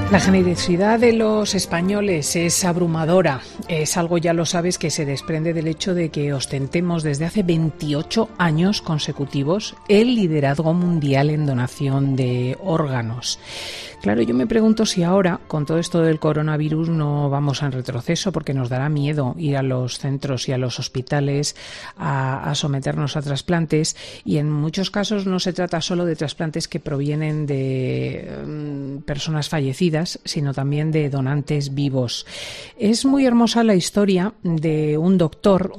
La generosidad de los españoles es abrumadora. Es algo, ya lo sabes, que se desprende del hecho de que ostentemos desde hace 28 años consecutivos el liderazgo mundial en donación de órganos. Claro, yo me pregunto si ahora, con todo esto del coronavirus, no vamos en retroceso, porque nos dará miedo ir a los centros y a los hospitales a someternos a trasplantes, y en muchos casos no se trata solo de trasplantes que provienen de personas fallecidas, sino también de donantes vivos. Es muy hermosa la historia de un doctor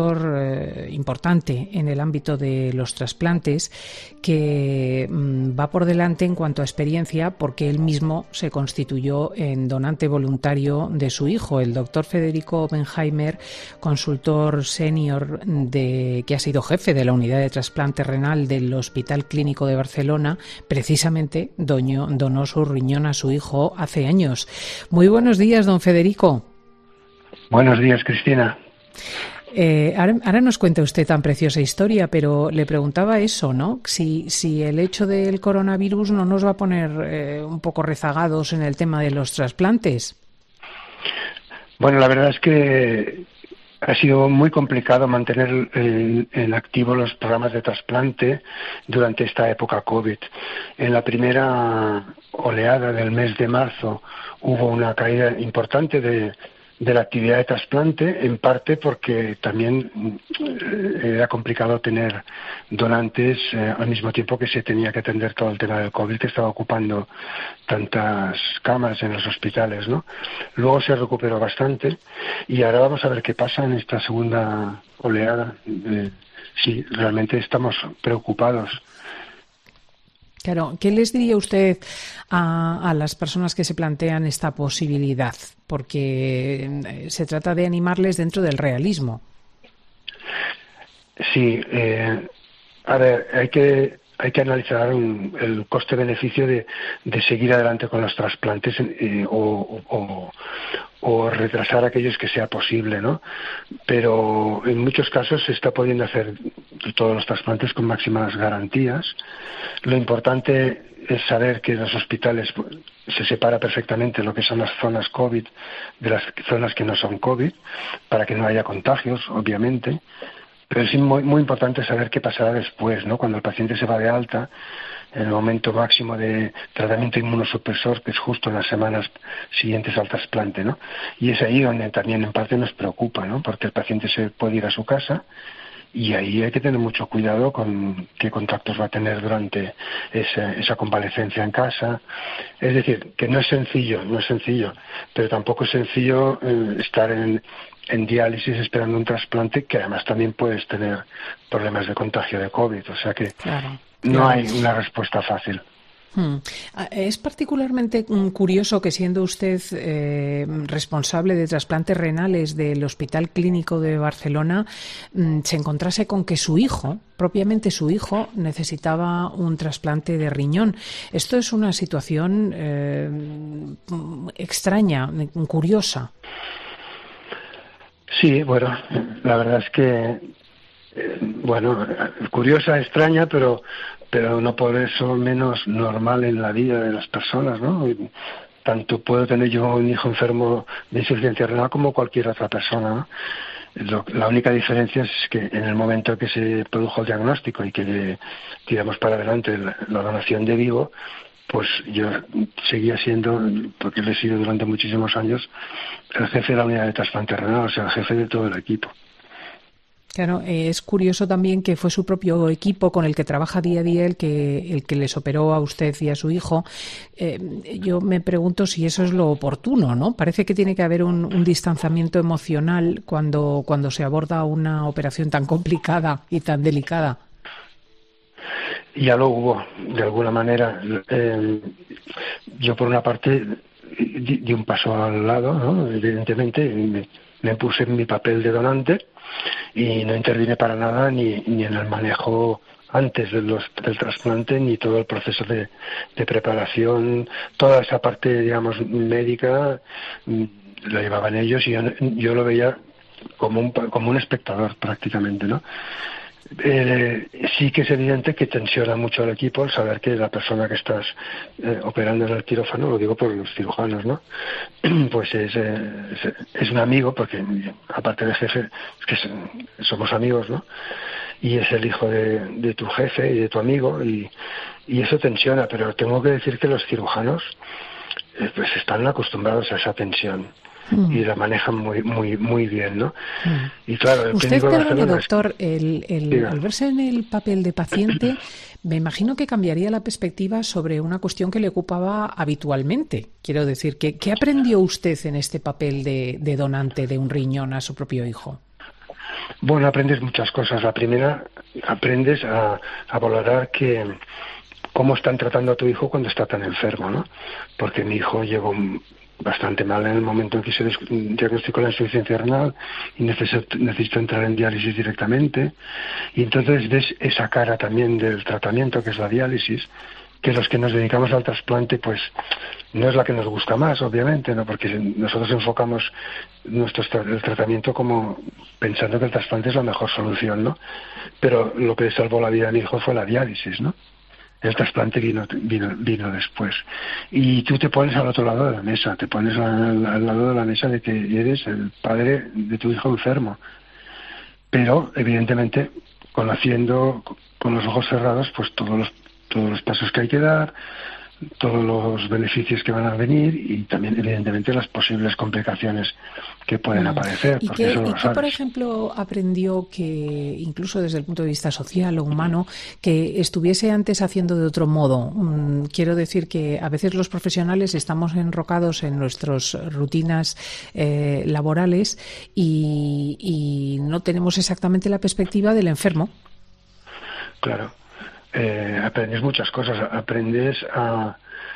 importante en el ámbito de los trasplantes, que va por delante en cuanto a experiencia, porque él mismo se constituyó en donante voluntario de su hijo, el doctor Federico Benheimer, consultor senior que ha sido jefe de la unidad de trasplante renal del Hospital Clínico de Barcelona. Precisamente donó su riñón a su hijo hace años. Muy buenos días, don Federico. Buenos días, Cristina. Ahora nos cuenta usted tan preciosa historia, pero le preguntaba eso, ¿no? Si el hecho del coronavirus no nos va a poner un poco rezagados en el tema de los trasplantes. Bueno, la verdad es que ha sido muy complicado mantener en activo los programas de trasplante durante esta época COVID. En la primera oleada del mes de marzo hubo una caída importante de la actividad de trasplante, en parte porque también era complicado tener donantes al mismo tiempo que se tenía que atender todo el tema del COVID, que estaba ocupando tantas camas en los hospitales, ¿no? Luego se recuperó bastante y ahora vamos a ver qué pasa en esta segunda oleada. Sí, realmente estamos preocupados. Claro, ¿qué les diría usted a las personas que se plantean esta posibilidad? Porque se trata de animarles dentro del realismo. Sí, a ver, hay que analizar el coste-beneficio de seguir adelante con los trasplantes o retrasar aquellos que sea posible, ¿no? Pero en muchos casos se está pudiendo hacer todos los trasplantes con máximas garantías. Lo importante es saber que en los hospitales se separa perfectamente lo que son las zonas COVID de las zonas que no son COVID, para que no haya contagios, obviamente. Pero es muy, muy importante saber qué pasará después, ¿no? Cuando el paciente se va de alta, en el momento máximo de tratamiento inmunosupresor, que es justo en las semanas siguientes al trasplante, ¿no? Y es ahí donde también en parte nos preocupa, ¿no? Porque el paciente se puede ir a su casa y ahí hay que tener mucho cuidado con qué contactos va a tener durante esa convalecencia en casa. Es decir, que no es sencillo, pero tampoco es sencillo estar en diálisis esperando un trasplante, que además también puedes tener problemas de contagio de COVID, o sea que claro. No hay una respuesta fácil. Es particularmente curioso que, siendo usted responsable de trasplantes renales del Hospital Clínico de Barcelona, se encontrase con que propiamente su hijo, necesitaba un trasplante de riñón. Esto es una situación extraña, curiosa. Sí, bueno, la verdad es que, curiosa, extraña, pero no por eso menos normal en la vida de las personas, ¿no? Tanto puedo tener yo un hijo enfermo de insuficiencia renal como cualquier otra persona, ¿no? La única diferencia es que en el momento que se produjo el diagnóstico y que tiramos para adelante la donación de vivo, pues yo seguía siendo, porque lo he sido durante muchísimos años, el jefe de la unidad de trasplante renal, o sea, el jefe de todo el equipo. Claro, es curioso también que fue su propio equipo con el que trabaja día a día el que les operó a usted y a su hijo. Yo me pregunto si eso es lo oportuno, ¿no? Parece que tiene que haber un distanciamiento emocional cuando se aborda una operación tan complicada y tan delicada. Ya lo hubo, de alguna manera. Yo, por una parte, di un paso al lado, ¿no? Evidentemente, me puse en mi papel de donante y no intervine para nada ni en el manejo antes del trasplante, ni todo el proceso de preparación. Toda esa parte, digamos, médica lo llevaban ellos y yo lo veía como un espectador prácticamente, ¿no? Sí que es evidente que tensiona mucho al equipo el saber que la persona que estás operando en el quirófano, lo digo por los cirujanos, ¿no? Pues es un amigo, porque aparte de jefe, es que somos amigos, ¿no? Y es el hijo de tu jefe y de tu amigo, y eso tensiona, pero tengo que decir que los cirujanos pues están acostumbrados a esa tensión. Y la manejan muy bien, ¿no? Y claro, usted, perdone, doctor, al verse en el papel de paciente, me imagino que cambiaría la perspectiva sobre una cuestión que le ocupaba habitualmente. Quiero decir, ¿qué aprendió usted en este papel de donante de un riñón a su propio hijo? Bueno, aprendes muchas cosas. La primera, aprendes a valorar cómo están tratando a tu hijo cuando está tan enfermo, ¿no? Porque mi hijo llegó bastante mal en el momento en que se diagnosticó la insuficiencia renal y necesitó entrar en diálisis directamente, y entonces ves esa cara también del tratamiento, que es la diálisis, que los que nos dedicamos al trasplante pues no es la que nos gusta más, obviamente, no, porque nosotros enfocamos el tratamiento como pensando que el trasplante es la mejor solución, ¿no? Pero lo que salvó la vida de mi hijo fue la diálisis, ¿no? El trasplante vino después. Y tú te pones al otro lado de la mesa, te pones al lado de la mesa de que eres el padre de tu hijo enfermo. Pero, evidentemente, conociendo con los ojos cerrados, pues todos los pasos que hay que dar, todos los beneficios que van a venir y también, evidentemente, las posibles complicaciones que pueden aparecer. ¿Y qué, por ejemplo, aprendió que, incluso desde el punto de vista social o humano, que estuviese antes haciendo de otro modo? Quiero decir que a veces los profesionales estamos enrocados en nuestras rutinas laborales y no tenemos exactamente la perspectiva del enfermo. Claro. Aprendes muchas cosas, aprendes a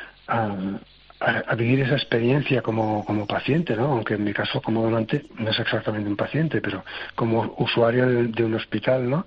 vivir esa experiencia como paciente, ¿no? Aunque en mi caso como donante no es exactamente un paciente, pero como usuario de un hospital, ¿no?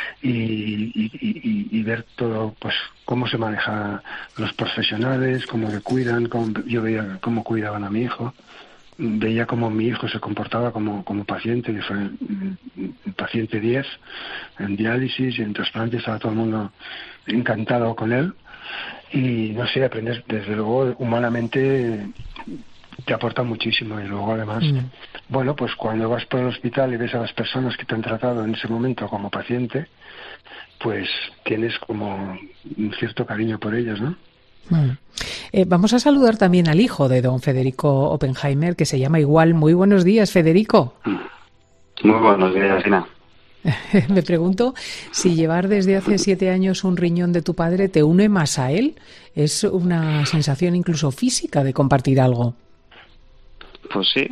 Y ver todo, pues cómo se manejan los profesionales, cómo le cuidan, yo veía cómo cuidaban a mi hijo. Veía cómo mi hijo se comportaba como paciente, que fue el paciente 10 en diálisis y en trasplante, estaba todo el mundo encantado con él. Y no sé, aprendes, desde luego, humanamente te aporta muchísimo. Y luego además, bueno, pues cuando vas por el hospital y ves a las personas que te han tratado en ese momento como paciente, pues tienes como un cierto cariño por ellos, ¿no? Vamos a saludar también al hijo de don Federico Oppenheimer, que se llama igual. Muy buenos días, Federico. Muy buenos días, Sina. Me pregunto si llevar desde hace 7 años un riñón de tu padre te une más a él. ¿Es una sensación incluso física de compartir algo? Pues sí.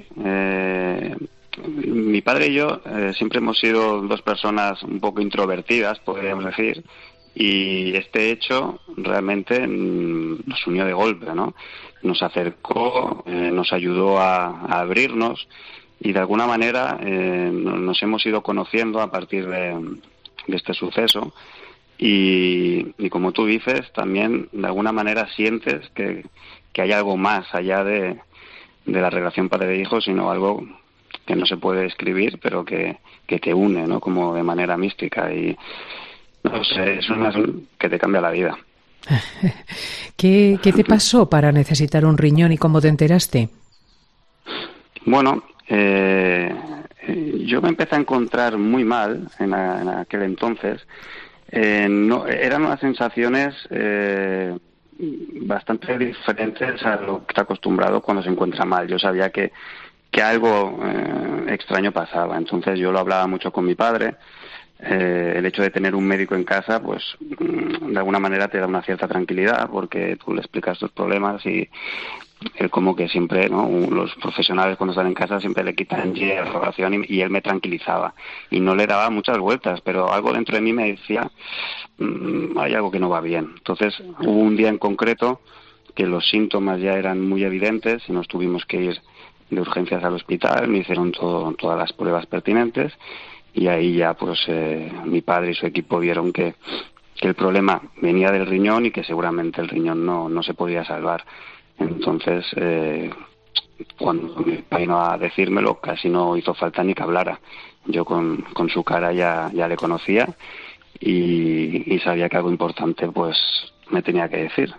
Mi padre y yo siempre hemos sido dos personas un poco introvertidas, podríamos decir. Y este hecho realmente nos unió de golpe, ¿no? Nos acercó, nos ayudó a abrirnos y de alguna manera nos hemos ido conociendo a partir de este suceso y como tú dices, también de alguna manera sientes que hay algo más allá de la relación padre-hijo, sino algo que no se puede describir, pero que te une, ¿no? Como de manera mística y no sé, es una que te cambia la vida. ¿Qué te pasó para necesitar un riñón y cómo te enteraste? Bueno, yo me empecé a encontrar muy mal en aquel entonces. No, eran unas sensaciones bastante diferentes a lo que está acostumbrado cuando se encuentra mal. Yo sabía que algo extraño pasaba, entonces yo lo hablaba mucho con mi padre. El hecho de tener un médico en casa, pues de alguna manera te da una cierta tranquilidad porque tú le explicas tus problemas y él como que siempre, ¿no? Los profesionales cuando están en casa siempre le quitan hierro, oración y él me tranquilizaba y no le daba muchas vueltas, pero algo dentro de mí me decía hay algo que no va bien. Entonces hubo un día en concreto que los síntomas ya eran muy evidentes y nos tuvimos que ir de urgencias al hospital, me hicieron todas las pruebas pertinentes. Y ahí ya pues mi padre y su equipo vieron que el problema venía del riñón y que seguramente el riñón no se podía salvar. Entonces cuando mi padre vino a decírmelo, casi no hizo falta ni que hablara. Yo con su cara ya le conocía y sabía que algo importante pues me tenía que decir.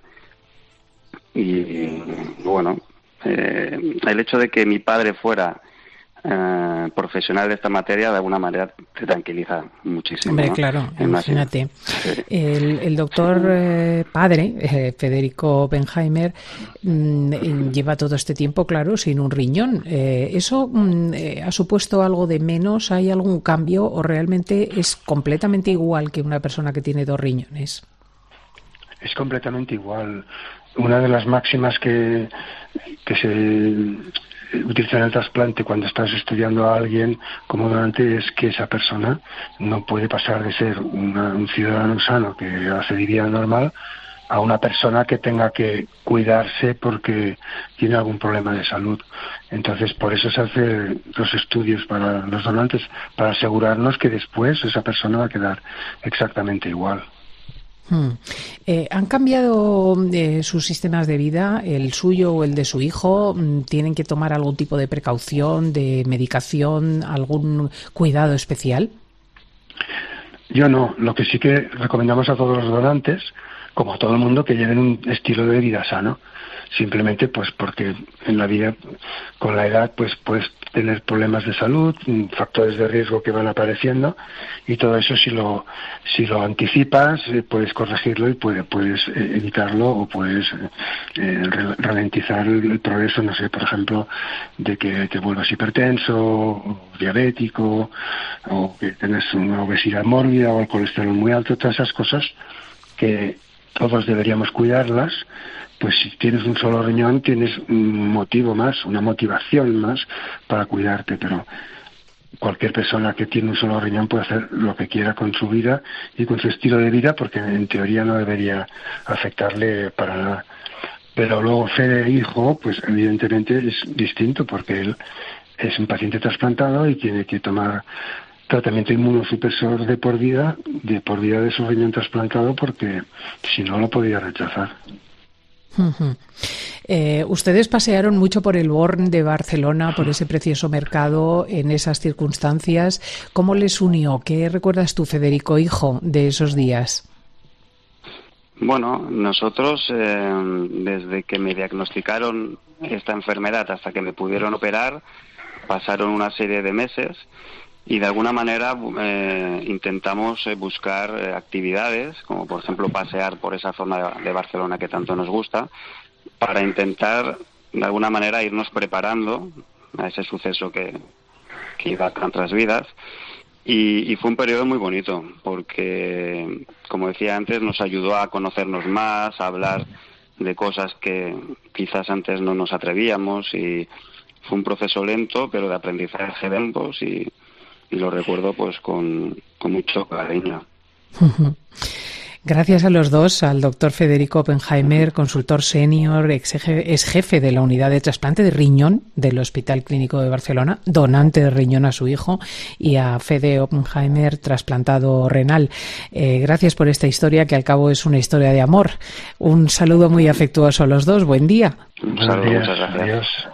Y bueno, el hecho de que mi padre fuera profesional de esta materia de alguna manera te tranquiliza muchísimo. Hombre, ¿no? claro, imagínate. El doctor padre, Federico Benheimer, lleva todo este tiempo, claro, sin un riñón. ¿Eso ha supuesto algo de menos? ¿Hay algún cambio o realmente es completamente igual que una persona que tiene 2 riñones? Es completamente igual. Una de las máximas que se utiliza en el trasplante cuando estás estudiando a alguien como donante es que esa persona no puede pasar de ser un ciudadano sano que hace vida normal a una persona que tenga que cuidarse porque tiene algún problema de salud. Entonces, por eso se hacen los estudios para los donantes, para asegurarnos que después esa persona va a quedar exactamente igual. ¿Han cambiado sus sistemas de vida, el suyo o el de su hijo? ¿Tienen que tomar algún tipo de precaución, de medicación, algún cuidado especial? Yo no. Lo que sí que recomendamos a todos los donantes, como a todo el mundo, que lleven un estilo de vida sano. Simplemente pues porque en la vida, con la edad, pues puedes tener problemas de salud, factores de riesgo que van apareciendo, y todo eso si lo anticipas puedes corregirlo y puedes evitarlo o puedes ralentizar el progreso, no sé, por ejemplo, de que te vuelvas hipertenso o diabético o que tengas una obesidad mórbida o el colesterol muy alto, todas esas cosas que todos deberíamos cuidarlas. Pues si tienes un solo riñón tienes un motivo más, una motivación más para cuidarte, pero cualquier persona que tiene un solo riñón puede hacer lo que quiera con su vida y con su estilo de vida porque en teoría no debería afectarle para nada. Pero luego Fede, hijo, pues evidentemente es distinto porque él es un paciente trasplantado y tiene que tomar tratamiento inmunosupresor de por vida de su riñón trasplantado porque si no lo podría rechazar. Ustedes pasearon mucho por el Born de Barcelona, por ese precioso mercado, en esas circunstancias. ¿Cómo les unió? ¿Qué recuerdas tú, Federico, hijo, de esos días? Bueno, nosotros, desde que me diagnosticaron esta enfermedad hasta que me pudieron operar, pasaron una serie de meses y de alguna manera intentamos buscar actividades, como por ejemplo pasear por esa zona de Barcelona que tanto nos gusta, para intentar de alguna manera irnos preparando a ese suceso que iba a nuestras vidas. Y fue un periodo muy bonito, porque, como decía antes, nos ayudó a conocernos más, a hablar de cosas que quizás antes no nos atrevíamos, y fue un proceso lento, pero de aprendizaje de ambos, y lo recuerdo pues con mucho cariño. Gracias a los dos, al doctor Federico Benheimer, consultor senior, ex jefe de la unidad de trasplante de riñón del Hospital Clínico de Barcelona, donante de riñón a su hijo, y a Fede Oppenheimer, trasplantado renal. Gracias por esta historia, que al cabo es una historia de amor. Un saludo muy afectuoso a los dos. Buen día. Un saludo, muchas gracias. Adiós.